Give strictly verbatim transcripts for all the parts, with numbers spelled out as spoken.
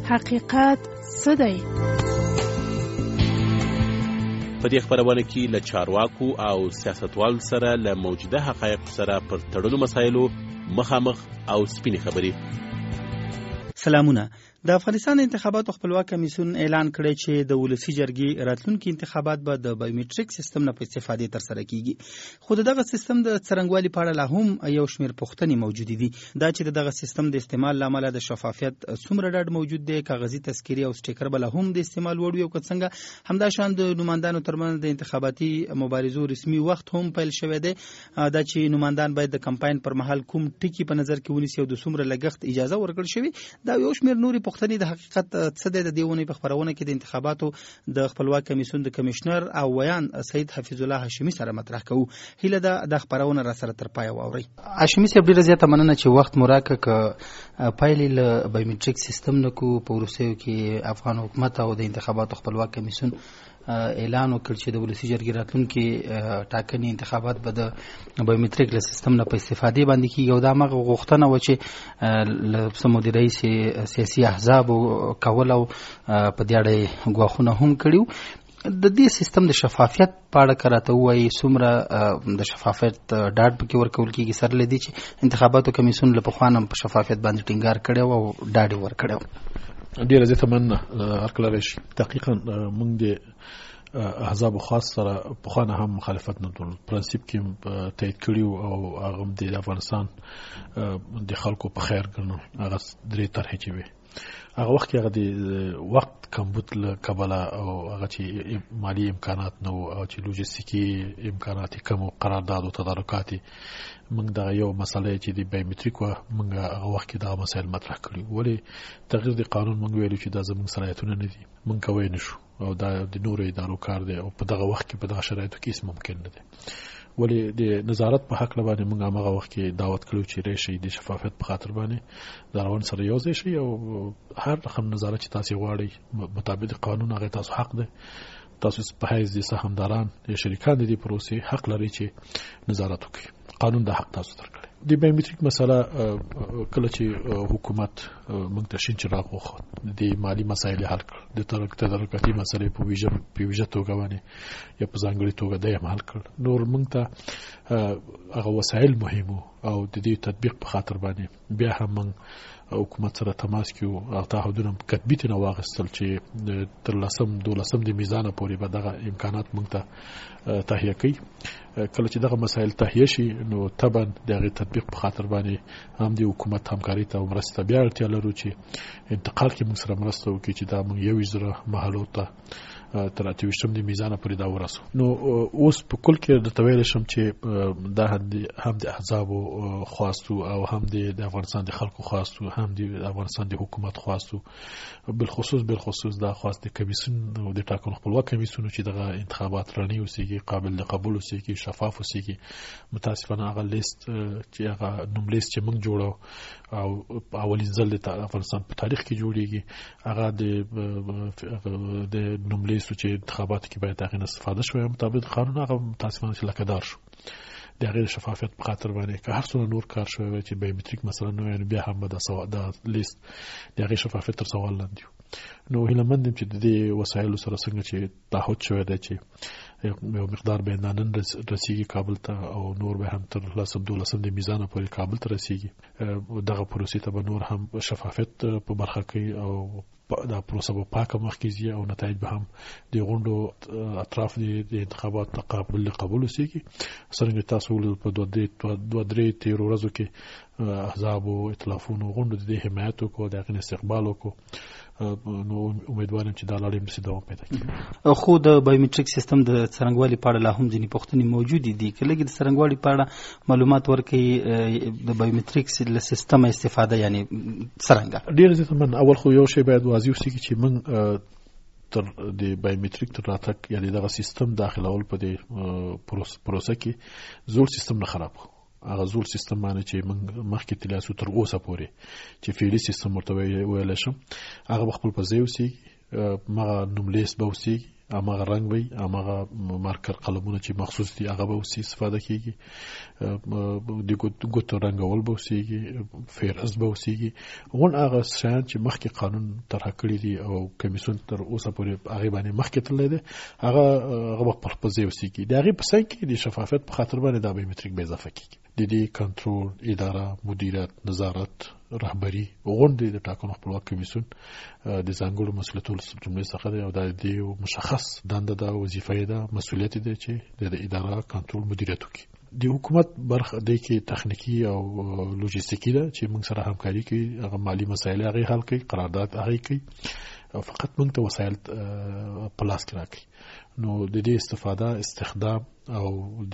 حقیقت څه دی؟ په دې خبرونه کې له چارواکو او سیاستوالو سره له موجوده حقایقو سره پر تړلو مسایلو مخامخ او سپینې خبرې. سلامونه. د افغانستان انتخاباتو خپلواک کمیسیون اعلان کړی چې د ولسی جرګې راتلونکي انتخابات به د بایومټریک سیستم نه په استفادې ترسره کیږي. خو دغه سیستم د څرنګوالي په اړه لا هم یو شمېر پوښتنې موجودې دي. دا چې دغه سیستم د استعمال لامل د شفافیت څومره ډاډ موجود دی، کاغذي تذکیرې او سټیکر به لا هم د استعمال وړ وي، او که څنګه همدا شان د نوماندانو ترمنځ د انتخاباتي مبارزو رسمي وخت هم پیل شوی دی. دا چې نوماندان باید د کمپاین پر مهال کوم ټکي په نظر کې ونیسي او د څومره لګښت اجازه ورکړل شوی. دا یو شمېر نورې پوښتنې د حقیقت څه دی. د دې ونې په خبرونه کې د انتخاباتو د خپلواک کمیسیون د کمشنر او ویان سید حفیظ الله هاشمي سره مطرح کوو. هیله ده د خبرونه را سره تر پای واورئ. هاشمي صاحب ډیره زیاته مننه چې وخت مو راکړ. که پایلې له بایومټریک سیستم نه کو په وروستیو کې افغان حکومت او د انتخاباتو خپلواک کمیسیون اعلان وکړ چې د ولسی جرګې راتلونکي ټاکنې انتخابات به د بایومټریک له سیستم نه په استفادې باندې کیږي، او دا هغه غوښتنه و چې له سمودي رئیس سیاسي احزاب کول او په دې اړه ګواښونه هم کړي. د دې سیستم د شفافیت په اړه کراته وایي څومره د شفافیت ډاډ پکې ورکول کېږي، سره له دې چې انتخاباتو کمیسیون له پخوا نه په شفافیت باندې ټینګار کړی او ډاډ یې ورکړی. ډیره زیاته مننه. هرکله راشي دقیقا موږ د احزاب خاص سره پخوا نه هم مخالفت نه درلود. پرنسیپ کې تایید کړي او هغه د افغانستان د خلکو په خیر ګڼو. هغه درې طرحې چې وي هغه وخت کې هغه د وخت کمبود له کبله او هغه چې مالی امکانات نه وو او چې لوجستیکي امکانات کم او قرارداد او تدارکات موږ دا یو مسله چې د بایومټریک و موږ هغه وخت کې دا مسایل مطرح کړي. ولی تغییر د قانون موږ ویلو چې دا زموږ صلاحیتونه نه دي، موږ کوی نشو او دا د نورو ادارو کار دی او په دغه وخت کې په دغه شرایطو کې هیڅ ممکن نه دی. ولی د نظارت په حق لبانې موږ هغه وخت کې دعوت کړو چې راشي د شفافیت په خاطر باندې د روان سره یو ځای شي او هر رقم نظارت چې تاسو غواړئ مطابق قانون هغه تاسو حق دی. تاسو په حیث د سهامداران یا شریکان د دې پروسې حق لري چې نظارت وکړي. قانون د حق تاسو درکړي. د بایومټریک مسله کله چې حکومت موږ ته شین چراغ وخوت د مالی مسایل حل کړ، د تدارکاتي مسلې په ویژه په ویژه توګه باندې یا په ځانګړي توګه د حل کړ. نور موږ ته هغه وسایل مهمو او د دې تطبیق په خاطر باندې بیا هم موږ حکومت سره تماس کیو او تعهدونه کتبي ته واغستل چې تر لسم دولسم د میزان پورې به دغه امکانات موږ ته تهیه کړي. کله چې دغه مسایل تهیه شي نو طبعا دغه تطبیق په خاطر باندې هم د حکومت همکاري ته مرسته بیا اړتیا لرو چې انتقال کې موږ سره مرسته وکړي چې دا موږ یو ځره محلو ته تر اتويشتم د میزان پورې دا ورسو. نو اوس په کل کې د تویل شم چې دا هم د احزاب خواستو او هم د افغانستان د خلکو خواستو هم د افغانستان د حکومت خواستو بالخصوص بالخصوص دا خواست د کمیسیون او د ټاکنو خپلواک کمیسیون چې دغه انتخابات راني اوسېږي، قابل د قبول اوسېږي، شفاف اوسېږي. متاسفانه هغه لیست چې هغه نوم لیست چې موږ جوړو او اولین ځل د افغانستان په تاریخ کې جوړیږي هغه د د نوم لیست چې انتخابات کې باید هغه استفاده شوی مطابق قانون هغه متاسفانه چې لکهدار شو. د غیر شفافیت په خاطر باندې که هر څونه نور کار شوی چې بایومټریک مثلا نو یعنی بیا هم د سوا د لیست د غیر شفافیت تر سوال لاندې. نو هیله مند چې د دې وسایلو سره څنګه چې تعهد شوی دی چې یو مقدار به نن رسیږي کابل ته او نور به هم تر لسم دولسم د میزان پورې کابل ته رسیږي. دغه پروسې ته به نور هم شفافیت په برخه کوي او دا پروسه په پاکه مخکې او نتایج به هم د غونډو اطراف د انتخابات تقابل قبول وسیږي. څنګه تاسو ول په دوه درې دوه درې تیر ورځو کې احزاب او ائتلافونو غونډو د حمایت او د استقبال وکړو. نو امیدوارم چې دا لړۍ مې دوام پیدا کړي. خو د بایومټریک سیستم د څرنګوالي په اړه لا هم ځینې پوښتنې موجودې دي. کله چې د څرنګوالي په اړه معلومات ورکړي د بایومټریک سیستم استفاده یعنی څرنګه ډیر زیات من اول خو یو شی باید واضح وي چې موږ تر د بایومټریک تر راتګ یعنی دغه سیستم داخلول په دې پروسه کې زوړ سیستم نه خراب کړو. هغه زوړ سیستم باندې چې موږ مخکې تلاسو تر اوسه پورې چې فعلی سیستم ورته ویل شم هغه خپل په ځای اوسېږي مغه نوملیس به وسیږي امغه رنگ وي امغه مارکر قلمونه چې مخصوص دي هغه به وسی استفاده کیږي د ګوتو رنګول به وسیږي فیرز به وسیږي ون هغه شان چې مخکې قانون طرح کړی دی او کمیسیون تر اوسه پورې هغه باندې مخکې تللی دی هغه هغه په خپل ځای وسیږي د هغه په ځای کې د شفافیت په خاطر باندې د بایومټریک به اضافه کیږي د دې کنټرول اداره مدیریت نظارت رهبری غونډې د ټاکنو خپلواک کمیسیون د ځانګړو مسؤلیتونو جملې څخه دی او د دې مشخص دنده ده وظیفه ده مسؤلیت دی چې د اداره کنټرول مدیریت وکړي د حکومت برخه د کې تخنیکی او لوجستیکی ده چې موږ سره همکاري کوي هغه مالی مسایل هغه حل کوي قرارداد هغه کوي فقط موږ ته وسایل پلاس کې راکړي نو د دې استفاده استخدام او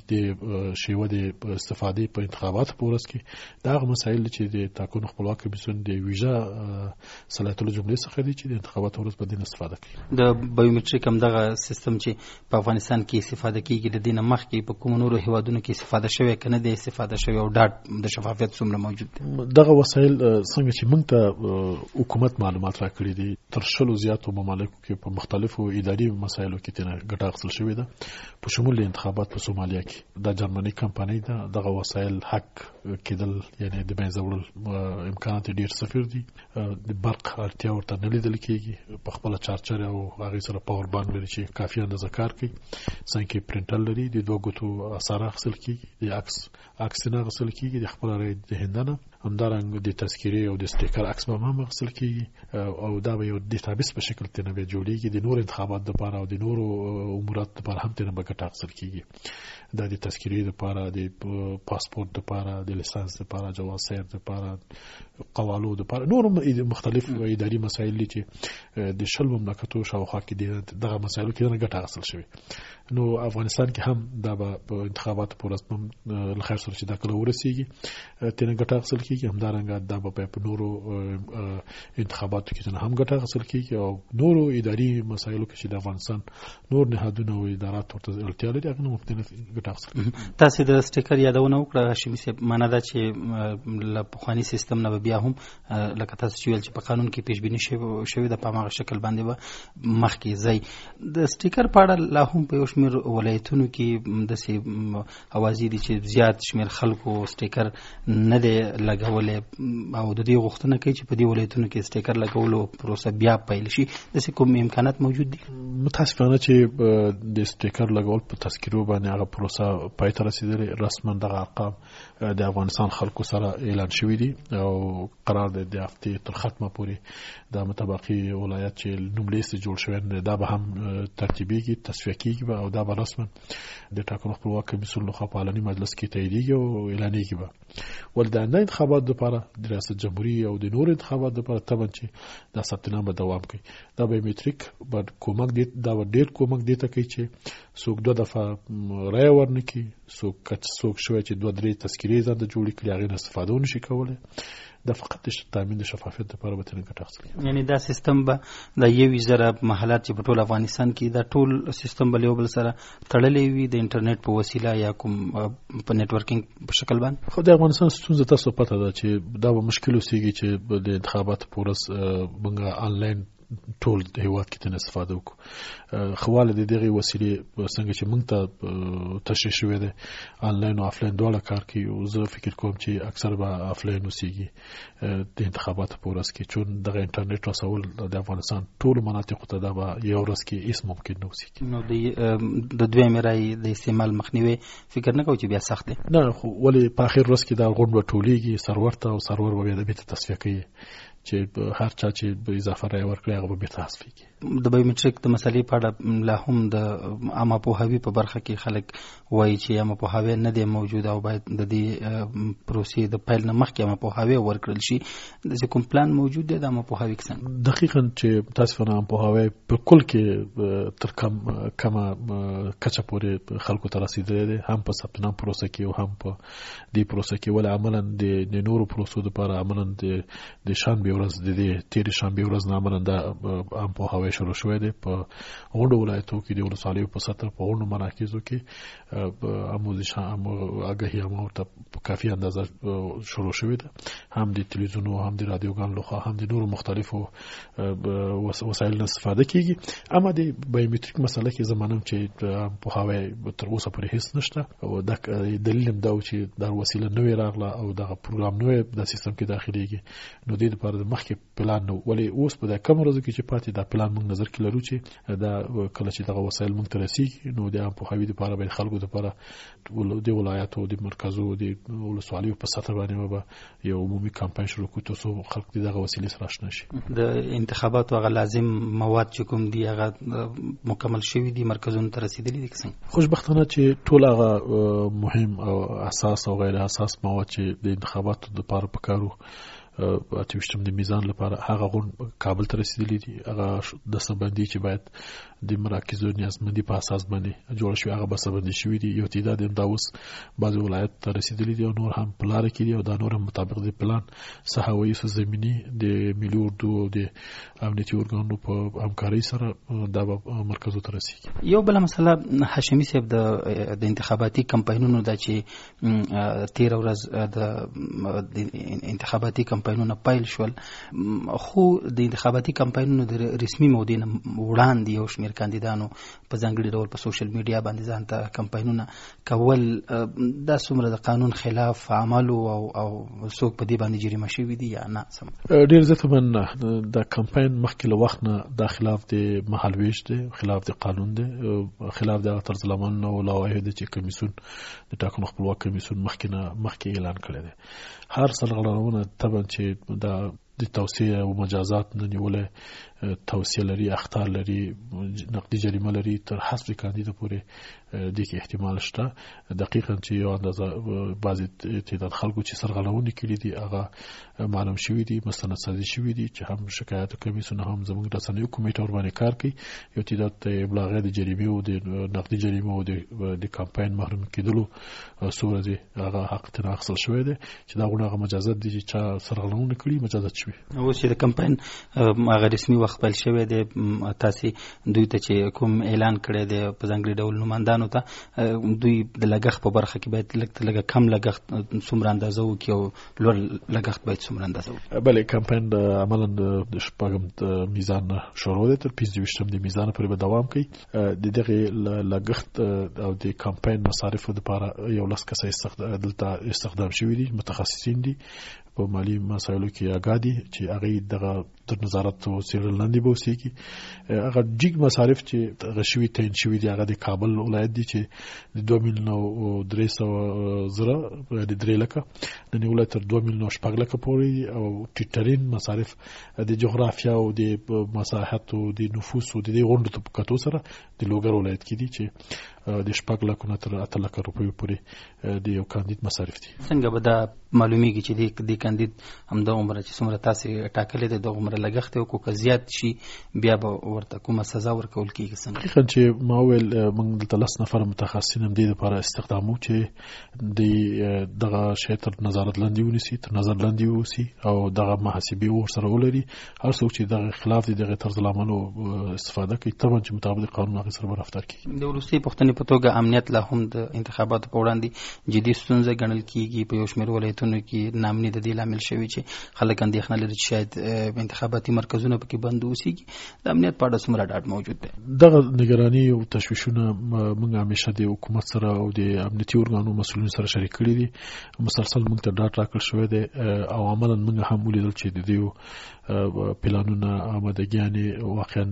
د شیوه د استفادې په انتخابات پورس کې دا هغه مسایل چې د ټاکنو خپلواک کمیسیون د ویزا صلاحیتونو جملې څخه دي چې د انتخابات پورس باندې استفاده کوي د بایومټریک هم دغه سیستم چې په افغانستان کې استفاده کیږي د دې نه مخکې په کوم نورو هیوادونو کې استفاده شوی کنه د استفاده شوی او ډاټ د شفافیت څومره موجود دي دغه وسایل څنګه چې موږ ته حکومت معلومات راکړي دي تر شلو زیاتو ممالکو کې په مختلفو اداري مسایلو کې تنه ګټه اخیستل شوې ده په شمول انتخابات په سومالیا کې د جرمني کمپنۍ ده دغه وسایل حق کېدل یعنی د بنځول امکانات ډیر صفر دي د برق اړتیا ورته نه لیدل کېږي په خپل چارچر او هغه سره پاور بانک لري چې کافي اندازه کار کوي څنګه پرنټر لري د دوه ګوتو اثر اخیستل کېږي د عکس عکس نه اخیستل کېږي د خپل رای د هندنه همدارنګه د تذکیره او د سټیکر عکس به هم اخیستل کېږي او دا به یو ډیټابیس په شکل تنه به جوړیږي د نور انتخابات لپاره او د نورو امورات لپاره هم تنه به ګټه اخیستل کېږي دا د تذکیره لپاره د پاسپورت لپاره د لیسانس لپاره جواز سیر لپاره قوالو لپاره نور مختلف اداري مسایل دي چې د شل مملکتو شاوخوا کې دغه مسایلو کې نه ګټه اخیستل شوی نو افغانستان کې هم دا به انتخابات پورس هم لخر سره چې دا کله ورسیږي تنه ګټه اخیستل کېږي همدارنګه دا به په نورو انتخاباتو کې هم ګټه اخیستل کېږي او نورو اداري مسایلو کې چې د افغانستان نور نهادونه او ادارات ورته اړتیا لري هغه مختلف ګټه اخیستل تاسو د سټیکر یادونه وکړه هاشمي صاحب معنا دا چې له پخوانی سیستم نه بیا هم لکه تاسو چې ویل چې په قانون کې پیش بینی شوی د په هغه شکل باندې به مخکې ځي د سټیکر په اړه لا هم په یو شمېر ولایتونو کې د سي اوازې دي چې زیات شمېر خلکو سټیکر نه دی لګولې او د دې غوښتنه کوي چې په دې ولایتونو کې سټیکر لګولو پروسه بیا پیل شي د کوم امکانات موجود دي متاسفانه چې د سټیکر لګول په تذکیرو باندې هغه پروسه پای ته رسیدلې رسما دغه ارقام د افغانستان خلکو سره اعلان شوی دي او قرار دی د هفتې تر ختمه پورې د متبقي ولایت چې نوملیست جوړ شوی دا به هم ترتیبیږي تصفیه کیږي او دا به رسما د ټاکنو خپلواک کمیسیون لخوا په اعلاني مجلس کې تاییدیږي او اعلانیږي به ول د آینده انتخابات لپاره د ریاست جمهوریت او د نور انتخابات لپاره طبعا چې دا ثبت نام به دوام کوي دا بایومټریک به کومک دی دا ډیر کومک دی ته کوي چې څوک دوه دفعه رای ورنکي څوک کچ څوک شوی چې دوه درې تذکیرې ځان د جوړې کړي هغه استفاده ونشي کولای دا فقط د تامین د شفافیت لپاره به تنه ګټه اخلي یعنی دا سیستم به د یو وزره محلات چې په ټول افغانستان کې دا ټول سیستم به یو بل سره تړلې وي د انټرنیټ په وسیله یا کوم په نتورکینګ په شکل باندې خو د افغانستان ستونزه تاسو پته ده چې دا به مشکل وسیږي چې د انتخابات پورس بنګا آنلاین ټول د هیواد کې تن استفاده وکړو خواله د دغه وسیلې څنګه چې موږ ته تشریح شوې ده آنلاین او آفلاین دواړه کار کوي او زه فکر کوم چې اکثر به آفلاین وسیږي د انتخاباتو پورس کې چون دغه انټرنیټ رسول د افغانستان ټول مناطق ته دا به یو ورځ کې هیڅ ممکن نه وسیږي نو د دوی مرای د استعمال مخنیوي فکر نه کوي چې بیا سخت دی نه خو ولی په اخر ورځ کې دا غونډه ټولیږي سرور ته او سرور به د بیت تصفیه کوي چې هر چا چې به اضافه رای ورکړي هغه به تصفیه کوي د بایومټریک د مسلې په اړه لا هم د عامه پوهاوي په برخه کې خلک وایي چې عامه پوهاوی نه دی موجود او باید د دې پروسې د پیل نه مخکې عامه پوهاوی ورکړل شي د کوم پلان موجود دی د عامه پوهاوي څنګه دقیقاً چې تاسو نه عامه پوهاوی په کل کې تر کم کما کچه پورې خلکو ته رسیدلی دی هم په ثبت نام پروسه کې او هم په دې پروسه کې ول عملاً د نورو پروسو لپاره عملاً د د شنبه ورځ د دې تیر شنبه ورځ نه عملاً د عام پوهاوی شروع شوی دی په غونډو ولایتو کې د ولسوالیو په سطح په غونډو مراکزو کې آموزش هم آگاهی هم ورته په کافي اندازه شروع شوی ده، هم د تلویزیونو هم د رادیوګانو لخوا هم د نورو مختلفو وسایل نه استفاده کیږي. اما د بایومټریک مسله کې زمانم چې پوهاوی تر اوسه پورې هیڅ نشته او د دلیل هم دا چې دا وسیله نوې راغله او دا پروګرام نوې د سیستم کې داخليږي، نو د دې لپاره د مخکې پلان نو ولې اوس په دا کم ورځو کې چې پاتې دا پلان موږ نظر کې لرو چې دا کله چې دغه وسایل موږ ته رسیږي نو د پوهاوی لپاره به خلکو لپاره د ولایتو د مرکزو د ولسوالیو په سطح باندې به یو عمومي کمپاین شروع کړو ترڅو خلک دغه وسیلې سره آشنا شي. د انتخاباتو هغه لازم مواد چې کوم دي هغه مکمل شوی دي، مرکزونو ته رسیدلي دي که څنګه؟ خوشبختانه چې ټول هغه مهم او اساس او غیر اساس مواد چې د انتخاباتو لپاره پکارو اتوشتم د میزان لپاره هغه غون کابل ته رسیدلی دي، هغه د سبندي چې باید د مراکزو نیازمندي په اساس باندې جوړ شوی هغه بسبندي شوی دي، یو تعداد هم دا اوس بعض ولایت ته رسیدلی دي او نور هم پلان کې دي او دا نور هم مطابق د پلان صحوي زمینی د ملي اردو او د امنیتي ارګانونو په همکاري سره دا مرکزو ته رسیږي. یو بل مسله هاشمي صاحب د انتخاباتي کمپاینونو د چې تیر ورځ د انتخاباتي کمپاینونو پایل شول، خو د انتخاباتي کمپاینونو د رسمي مودې وړاندې یو شمېر کاندیدانو په ځانګړي ډول په سوشل میډیا باندې ځان ته کمپاینونه کول، دا څومره د قانون خلاف عمل او او څوک په دې باندې جریمه شوي دي یا نه؟ سم ډیر زه ته من د کمپاین مخکې له وخت نه د خلاف د مهالويش دی، خلاف د قانون دی، خلاف د طرز العمل او لوایح د چې کمیسیون د ټاکنو خپلواک کمیسیون مخکې نه مخکې اعلان کړی دی. هر سرغړونه طبعا چې د د توصیه او مجازات نه نیولې توصیه لري، اخطار لري، نقدي جریمه لري، تر حذف کاندید پورې د کې احتمال شته. دقیقاً چې یو اندازه بعضی تعداد خلکو چې سرغړونه کړي دي هغه معلوم شوی دي، مستند سازي شوی دي چې هم شکایت کمیسیون هم زموږ رسنیو کمیټه ور باندې کار کوي، یو تعداد ابلاغ د جریمه او د نقدي جریمه او د کمپاین محروم کېدلو صورت هغه حق ته اخیستل شوی دی چې دا غوڼه مجازات دي چې چا سرغړونه کړي مجازات شوی. اوس چې د کمپاین هغه رسمي وخت پیل شوی دی، تاسو دوی ته چې کوم اعلان کړی دی په ځانګړي ډول نوماندانو ته دوی د لګښت په برخه کې باید لږ لږ کم لګښت څومره اندازه وکړي او لوړ لګښت باید څومره اندازه وکړي؟ بله کمپاین د عملاً د شپږم میزان شروع دی، تر پنځه ویشتم د میزان پورې به دوام کوي. د دغه لګښت او د کمپاین مصارفو لپاره یو لس کسه دلته استخدام شوي دي، متخصصین دي په مالی مسایلو کې اګادي چې هغه دغه تر نظارت او څېړل لاندې به اوسېږي. هغه جګ مصارف چې غشوي تعین شوي دي هغه د کابل ولایت دي چې د دوه میلیون او درې سوه زره د درې لکه د نیولای تر دوه میلیون او شپږ لکه پورې، او ټیټرین مصارف د جغرافیا او د مساحت او د نفوس او د دې غونډو په کتو سره د لوګر ولایت کې دي چې د شپږ لکو نه تر اته لکه روپیو پورې د یو کاندید مصارف دي. څنګه به دا معلومیږي چې د کاندید همدا عمره چې څومره تاسو ټاکلې ده د عمره لګښت او کو زیات شي بیا به ورته کومه سزا ورکول کیږي؟ څنګه حقیقت چې ما ویل موږ د لس نفر متخصصین هم دې لپاره استخدامو چې د دغه شی تر نظارت لاندې ونیسي، تر نظر لاندې ووسي او دغه محاسبې ورسره ولري. هر څوک چې دغه خلاف دي دغه طرز العمل استفاده کوي طبعا چې مطابق قانون هغه سره رفتار کوي. د وروستي پښتنې په توګه امنیت لا هم د انتخاباتو په وړاندې جدي ستونزه ګڼل کیږي. په یو شمېر ولایتونو کې نامني د دې لامل شوی چې خلک اندېښنه لري چې شاید انتخاباتي مرکزونه پکې بند اوسېږي. د امنیت په اړه څومره ډاډ موجود دی؟ دغه نگراني او تشویشونه موږ همیشه د حکومت سره او د امنیتي ارګانونو مسؤلینو سره شریک کړي دي. مسلسل موږ ته ډاډ راکړل شوی دی او عملاً موږ هم ولیدل چې د دې پلانونه آمادګیانې واقعا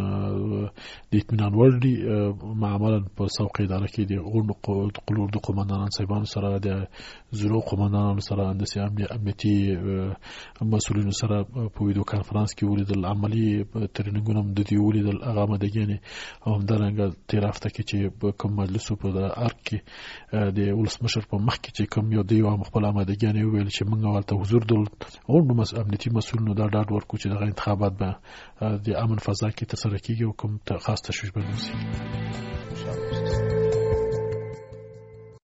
د اطمینان وړ دي. معمولا په څوکۍ اداره کې د غونډو قلور د قومندانانو صاحبانو سره د زرو قومندانانو سره د امنیتي مسؤلینو سره په ویډیو کانفرنس کې ولیدل. عملی ترینینګونه هم د دې ولیدل هغه آمادګیانې او همدارنګه تېره هفته کې چې کوم مجلسو په ارګ کې د ولسمشر په مخ کې چې کوم یو دی هم خپل آمادګیانې وویل چې موږ ورته حضور درلود. غونډو امنیتي مسؤلینو دا ډاډ ورکړو چې دغه انتخابات به د امن فضا کې ترسره کیږي او کوم خاص تشویش به نه وي.